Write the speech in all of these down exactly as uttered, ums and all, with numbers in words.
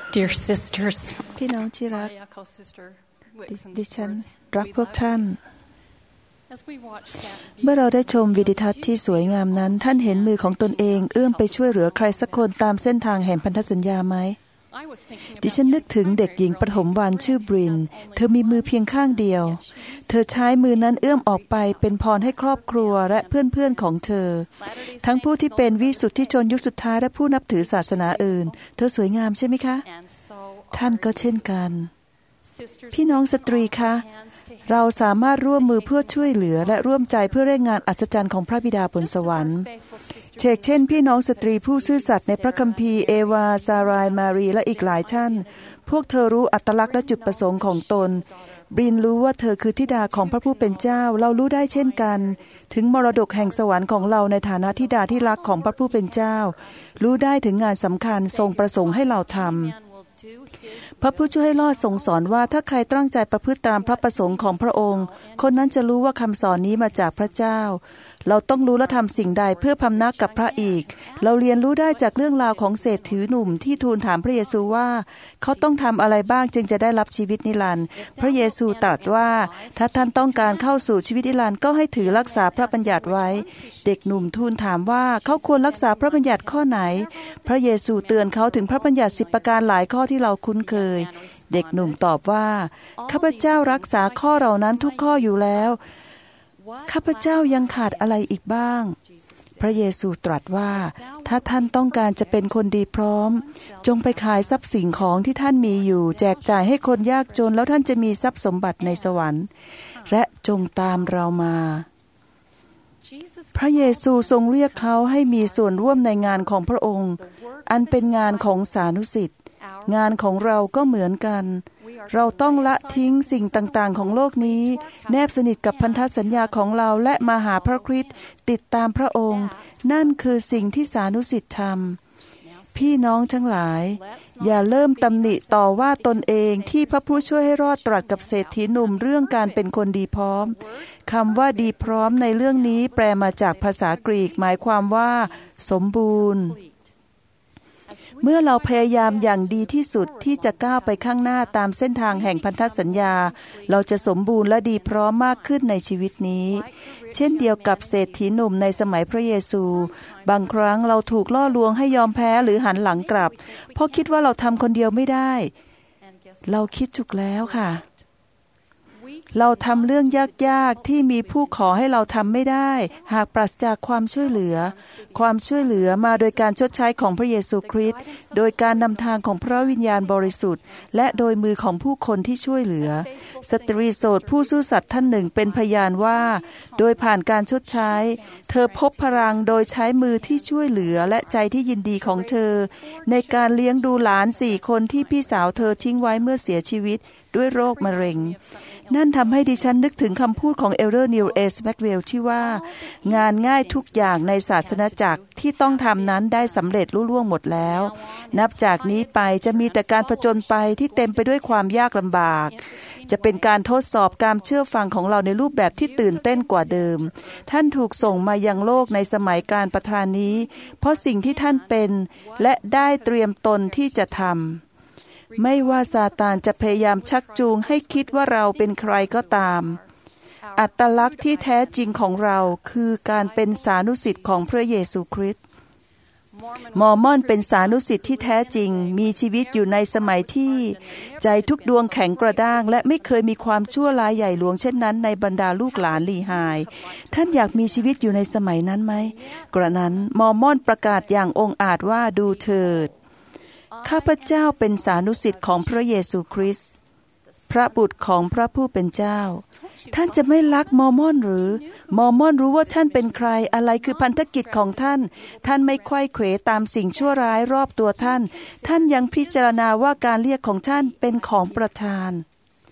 Dear sisters พี่น้องที่รักดิฉันรักพวกท่านเมื่อเราได้ชมวิดีทัศน์ที่สวยงามนั้นท่านเห็นมือของตนเองเอื้อมไปช่วยเหลือใครสักคนตามเส้นทางแห่งพันธสัญญาไหมดิฉันนึกถึงเด็กหญิงปฐมวรรณชื่อบรินเธอมีมือเพียงข้างเดียวเธอใช้มือนั้นเอื้อมออกไปเป็นพรให้ครอบครัวและเพื่อนๆของเธอทั้งผู้ที่เป็นวิสุทธิชนยุคสุดท้ายและผู้นับถือศาสนาอื่นเธอสวยงามใช่ไหมคะท่านก็เช่นกันพี่น้องสตรีคะเราสามารถร่วมมือเพื่อช่วยเหลือและร่วมใจเพื่อเร่งงานอัศจรรย์ของพระบิดาบนสวรรค์เช่นเช่นพี่น้องสตรีผู้ซื่อสัตย์ในพระคัมภีร์เอวาซารายมารีและอีกหลายท่านพวกเธอรู้อัตลักษณ์และจุดประสงค์ของตนบรินรู้ว่าเธอคือธิดาของพระผู้เป็นเจ้าเรารู้ได้เช่นกันถึงมรดกแห่งสวรรค์ของเราในฐานะธิดาที่รักของพระผู้เป็นเจ้ารู้ได้ถึงงานสำคัญทรงประสงค์ให้เราทำพระผู้ช่วยให้รอดทรงสอนว่าถ้าใครตั้งใจประพฤติตามพระประสงค์ของพระองค์คนนั้นจะรู้ว่าคำสอนนี้มาจากพระเจ้าเราต้องรู้และทำสิ่งใดเพื่อพำนักกับพระอีกเราเรียนรู้ได้จากเรื่องราวของเศรษฐีหนุ่มที่ทูลถามพระเยซูว่าเขาต้องทำอะไรบ้างจึงจะได้รับชีวิตนิรันดร์พระเยซูตรัสว่าถ้าท่านต้องการเข้าสู่ชีวิตนิรันดร์ก็ให้ถือรักษาพระบัญญัติไว้เด็กหนุ่มทูลถามว่าเขาควรรักษาพระบัญญัติข้อไหนพระเยซูเตือนเขาถึงพระบัญญัติสิบประการหลายข้อที่เราคุ้นเคยเด็กหนุ่มตอบว่าข้าพเจ้ารักษาข้อเหล่านั้นทุกข้ออยู่แล้วข้าพเจ้ายังขาดอะไรอีกบ้างพระเยซูตรัสว่าถ้าท่านต้องการจะเป็นคนดีพร้อมจงไปขายทรัพย์สินของที่ท่านมีอยู่แจกจ่ายให้คนยากจนแล้วท่านจะมีทรัพย์สมบัติในสวรรค์และจงตามเรามาพระเยซูทรงเรียกเขาให้มีส่วนร่วมในงานของพระองค์อันเป็นงานของสานุสิทธิ์งานของเราก็เหมือนกันเราต้องละทิ้งสิ่งต่างๆของโลกนี้แนบสนิทกับพันธสัญญาของเราและมาหาพระคริสต์ติดตามพระองค์นั่นคือสิ่งที่สานุสิทธิ์ทำพี่น้องทั้งหลายอย่าเริ่มตำหนิต่อว่าตนเองที่พระผู้ช่วยให้รอดตรัสกับเศรษฐีหนุ่มเรื่องการเป็นคนดีพร้อมคำว่าดีพร้อมในเรื่องนี้แปลมาจากภาษากรีกหมายความว่าสมบูรณ์เมื่อเราพยายามอย่างดีที่สุดที่จะก้าวไปข้างหน้าตามเส้นทางแห่งพันธสัญญาเราจะสมบูรณ์และดีพร้อมมากขึ้นในชีวิตนี้เช่นเดียวกับเศรษฐีหนุ่มในสมัยพระเยซูบางครั้งเราถูกล่อลวงให้ยอมแพ้หรือหันหลังกลับเพราะคิดว่าเราทำคนเดียวไม่ได้เราคิดถูกแล้วค่ะเราทำเรื่องยากๆที่มีผู้ขอให้เราทำไม่ได้หากปราศจากความช่วยเหลือความช่วยเหลือมาโดยการชดใช้ของพระเยซูคริสต์โดยการนำทางของพระวิญญาณบริสุทธิ์และโดยมือของผู้คนที่ช่วยเหลือสตรีโสดผู้ซื่อสัตย์ท่านหนึ่งเป็นพยานว่าโดยผ่านการชดใช้เธอพบพลังโดยใช้มือที่ช่วยเหลือและใจที่ยินดีของเธอในการเลี้ยงดูหลานสี่คนที่พี่สาวเธอทิ้งไว้เมื่อเสียชีวิตด้วยโรคมะเร็งนั่นทำให้ดิฉันนึกถึงคำพูดของเอลเดอร์นิวเอสแม็กเวลที่ว่างานง่ายทุกอย่างในศาสนาจักรที่ต้องทำนั้นได้สำเร็จลุล่วงหมดแล้วนับจากนี้ไปจะมีแต่การผจญไปที่เต็มไปด้วยความยากลำบากจะเป็นการทดสอบการเชื่อฟังของเราในรูปแบบที่ตื่นเต้นกว่าเดิมท่านถูกส่งมายังโลกในสมัยการประทานนี้เพราะสิ่งที่ท่านเป็นและได้เตรียมตนที่จะทำไม่ว่าซาตานจะพยายามชักจูงให้คิดว่าเราเป็นใครก็ตามอัตลักษณ์ที่แท้จริงของเราคือการเป็นสานุสิทธิ์ของพระเยซูคริสต์มอร์มอนเป็นสานุสิทธิ์ที่แท้จริงมีชีวิตอยู่ในสมัยที่ใจทุกดวงแข็งกระด้างและไม่เคยมีความชั่วร้ายใหญ่หลวงเช่นนั้นในบรรดาลูกหลานลีไฮท่านอยากมีชีวิตอยู่ในสมัยนั้นไหมกระนั้นมอร์มอนประกาศอย่างองอาจว่าดูเถิดข้าพเจ้าเป็นสานุสิทธิ์ของพระเยซูคริสต์พระบุตรของพระผู้เป็นเจ้าท่านจะไม่รักมอร์มอนหรือมอร์มอนรู้ว่าท่านเป็นใครอะไรคือพันธกิจของท่านท่านไม่ไขว้เขวตามสิ่งชั่วร้ายรอบตัวท่านท่านยังพิจารณาว่าการเรียกของท่านเป็นของประทาน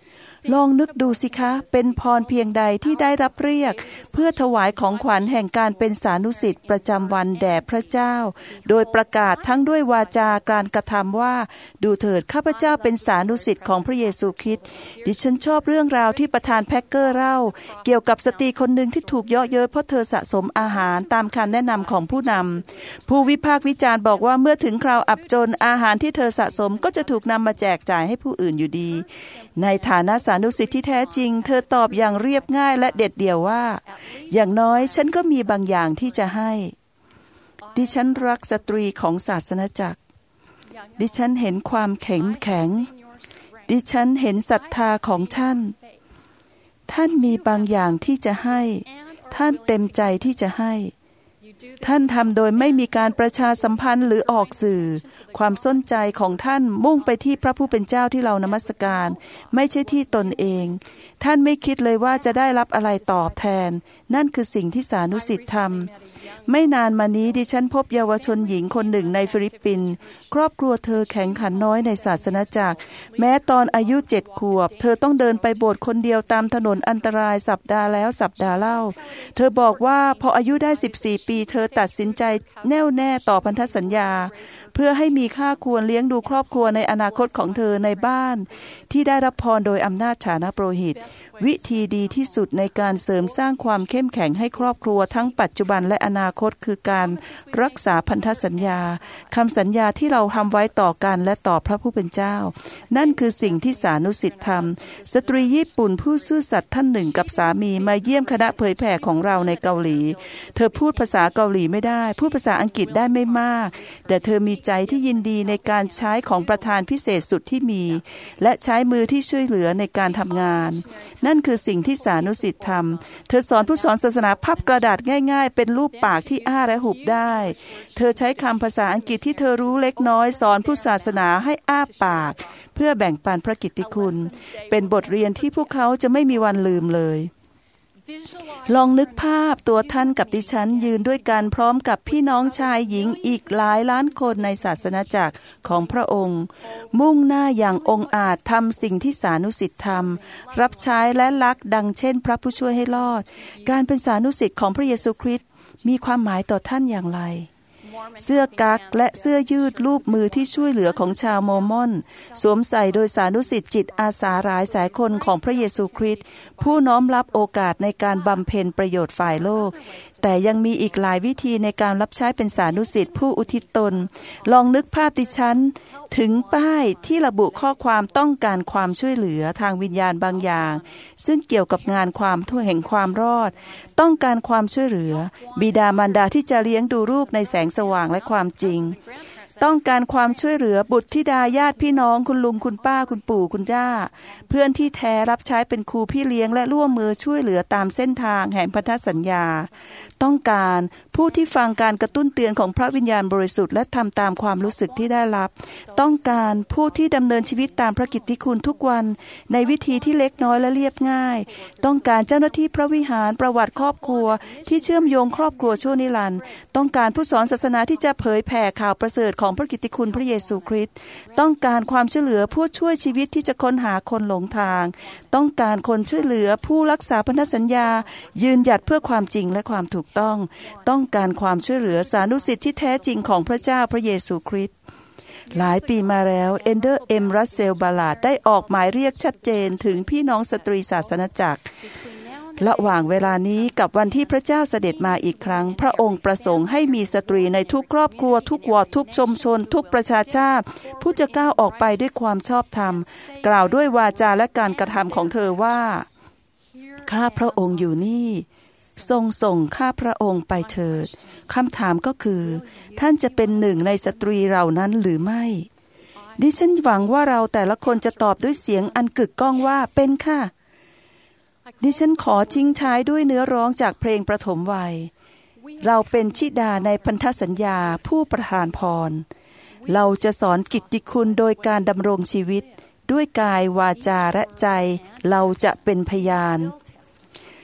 ลองนึกดูสิคะเป็นพรเพียงใดที่ได้รับเรียกเพื่อถวายของขวัญแห่งการเป็นสานุสิทธิ์ประจำวันแด่พระเจ้าโดยประกาศทั้งด้วยวาจาการกระทำว่าดูเถิดข้าพเจ้าเป็นสานุสิทธิ์ของพระเยซูคริสต์ดิฉันชอบเรื่องราวที่ประธานแพ็คเกอร์เล่าเกี่ยวกับสตรีคนหนึ่งที่ถูกเยาะเย้ยเพราะเธอสะสมอาหารตามคำแนะนำของผู้นำผู้วิพากษ์วิจารณ์บอกว่าเมื่อถึงคราวอับจนอาหารที่เธอสะสมก็จะถูกนำมาแจกจ่ายให้ผู้อื่นอยู่ดีในฐานะสานุสิทธิ์ที่แท้จริงเธอตอบอย่างเรียบง่ายและเด็ดเดี่ยวว่าอย่างน้อยฉันก็มีบางอย่างที่จะให้ดิฉันรักสตรีของศาสนจักรดิฉันเห็นความแข็งแข็งดิฉันเห็นศรัทธาของท่านท่านมีบางอย่างที่จะให้ท่านเต็มใจที่จะให้ท่านทำโดยไม่มีการประชาสัมพันธ์หรือออกสื่อความสนใจของท่านมุ่งไปที่พระผู้เป็นเจ้าที่เรานมัสการไม่ใช่ที่ตนเองท่านไม่คิดเลยว่าจะได้รับอะไรตอบแทนนั่นคือสิ่งที่สานุสิทธิ์ทำไม่นานมานี้ดิฉันพบเยาวชนหญิงคนหนึ่งในฟิลิปปินส์ครอบครัวเธอแข็งขันน้อยในศาสนจักรแม้ตอนอายุเจ็ดขวบเธอต้องเดินไปโบสถ์คนเดียวตามถนนอันตรายสัปดาห์แล้วสัปดาห์เล่าเธอบอกว่าพออายุได้สิบสี่ปีเธอตัดสินใจแน่วแน่ต่อพันธสัญญาเพื่อให้มีค่าควรเลี้ยงดูครอบครัวในอนาคตของเธอในบ้านที่ได้รับพรโดยอำนาจฐานะโปรหิตวิธีดีที่สุดในการเสริมสร้างความเข้มแข็งให้ครอบครัวทั้งปัจจุบันและอนาคตคือการรักษาพันธสัญญาคำสัญญาที่เราทำไว้ต่อกันและต่อพระผู้เป็นเจ้านั่นคือสิ่งที่สานุสิทธิ์ทำสตรีญี่ปุ่นผู้ซื่อสัตย์ท่านหนึ่งกับสามีมาเยี่ยมคณะเผยแผ่ของเราในเกาหลีเธอพูดภาษาเกาหลีไม่ได้พูดภาษาอังกฤษได้ไม่มากแต่เธอมีใจที่ยินดีในการใช้ของประธานพิเศษสุดที่มีและใช้มือที่ช่วยเหลือในการทำงานนั่นคือสิ่งที่สานุสิทธิ์ทำเธอสอนผู้สอนศาสนาพับกระดาษง่ายๆเป็นรูปปากที่อ้าและหุบได้เธอใช้คำภาษาอังกฤษที่เธอรู้เล็กน้อยสอนผู้ศาสนาให้อ้าปากเพื่อแบ่งปันพระกิตติคุณเป็นบทเรียนที่พวกเขาจะไม่มีวันลืมเลยลองนึกภาพตัวท่านกับดิฉันยืนด้วยกันพร้อมกับพี่น้องชายหญิงอีกหลายล้านคนในศาสนาจักรของพระองค์มุ่งหน้าอย่างองอาจทำสิ่งที่สานุสิทธิ์ทำรับใช้และรักดังเช่นพระผู้ช่วยให้รอดการเป็นสานุสิทธิ์ของพระเยซูคริสต์มีความหมายต่อท่านอย่างไรเสื้อกั๊กและเสื้อยืดรูปมือที่ช่วยเหลือของชาวโมมอนสวมใส่โดยสานุสิทธิ์จิตอาสาหลายสายคนของพระเยซูคริสต์ผู้น้อมรับโอกาสในการบำเพ็ญประโยชน์ฝ่ายโลกแต่ยังมีอีกหลายวิธีในการรับใช้เป็นสานุสิทธิ์ผู้อุทิศตนลองนึกภาพดิฉันถึงป้ายที่ระบุข้อความต้องการความช่วยเหลือทางวิญญาณบางอย่างซึ่งเกี่ยวกับงานความทั่วแห่งความรอดต้องการความช่วยเหลือบิดามารดาที่จะเลี้ยงดูลูกในแสงสว่างและความจริงต้องการความช่วยเหลือบุตรธิดาญาติพี่น้องคุณลุงคุณป้าคุณปู่คุณย่าเพื่อนที่แท้รับใช้เป็นครูพี่เลี้ยงและร่วมมือช่วยเหลือตามเส้นทางแห่งพันธสัญญาต้องการผู้ที่ฟังการกระตุ้นเตือนของพระวิญญาณบริสุทธิ์และทำตามความรู้สึกที่ได้รับต้องการผู้ที่ดำเนินชีวิตตามพระกิตติคุณทุกวันในวิธีที่เล็กน้อยและเรียบง่ายต้องการเจ้าหน้าที่พระวิหารประวัติครอบครัวที่เชื่อมโยงครอบครัวชั่วนิรันดร์ต้องการผู้สอนศาสนาที่จะเผยแผ่ข่าวประเสริฐของพระกิตติคุณพระเยซูคริสต์ต้องการความช่วยเหลือผู้ช่วยชีวิตที่จะค้นหาคนหลงทางต้องการคนช่วยเหลือผู้รักษาพันธสัญญายืนหยัดเพื่อความจริงและความถูกต้องต้องการความช่วยเหลือสานุสิทธิ์ที่แท้จริงของพระเจ้าพระเยซูคริสต์หลายปีมาแล้วเอนเดอร์เอ็มรัสเซลบาลาดได้ออกหมายเรียกชัดเจนถึงพี่น้องสตรีศาสนจักรระหว่างเวลานี้กับวันที่พระเจ้าเสด็จมาอีกครั้งพระองค์ประสงค์ให้มีสตรีในทุกครอบครัวทุกวอร์ดทุกชุมชนทุกประชาชาติผู้จะก้าวออกไปด้วยความชอบธรรมกล่าวด้วยวาจาและการกระทำของเธอว่าข้าพระองค์อยู่นี่ทรงส่งข้าพระองค์ไปเถิดคำถามก็คือท่านจะเป็นหนึ่งในสตรีเหล่านั้นหรือไม่ดิฉันหวังว่าเราแต่ละคนจะตอบด้วยเสียงอันกึกก้องว่าเป็นค่ะดิฉันขอทิ้งท้ายด้วยเนื้อร้องจากเพลงประถมวัยเราเป็นธิดาในพันธสัญญาผู้ประทานพรเราจะสอนกิตติคุณโดยการดำรงชีวิตด้วยกายวาจาและใจเราจะเป็นพยาน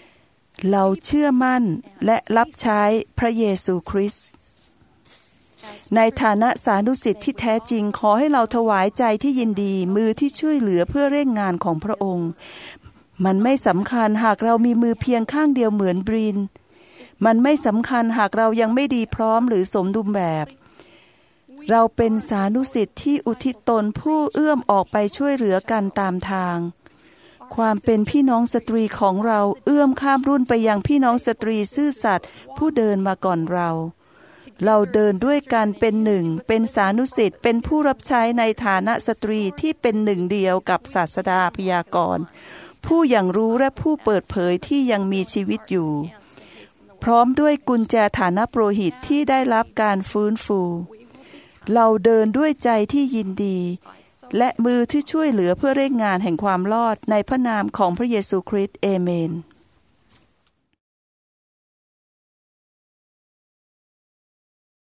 เราเชื่อมั่นและรับใช้พระเยซูคริสต์ในฐานะสานุสิทธิ์ที่แท้จริงขอให้เราถวายใจที่ยินดีมือที่ช่วยเหลือเพื่อเร่งงานของพระองค์มันไม่สำคัญหากเรามีมือเพียงข้างเดียวเหมือนบรินมันไม่สำคัญหากเรายังไม่ดีพร้อมหรือสมดุลแบบเราเป็นสานุสิทธิ์ที่อุทิศตนผู้เอื้อมออกไปช่วยเหลือกันตามทางความเป็นพี่น้องสตรีของเราเอื้อมข้ามรุ่นไปยังพี่น้องสตรีซื่อสัตย์ผู้เดินมาก่อนเราเราเดินด้วยกันเป็นหนึ่งเป็นสานุสิทธิ์เป็นผู้รับใช้ในฐานะสตรีที่เป็นหนึ่งเดียวกับศาสดาพยากรณ์ผู้อย่างรู้และผู้เปิดเผยที่ยังมีชีวิตอยู่พร้อมด้วยกุญแจฐานะโปรหิตที่ได้รับการฟื้นฟูเราเดินด้วยใจที่ยินดีและมือที่ช่วยเหลือเพื่อเร่งงานแห่งความรอดในพระนามของพระเยซูคริสต์เอเมน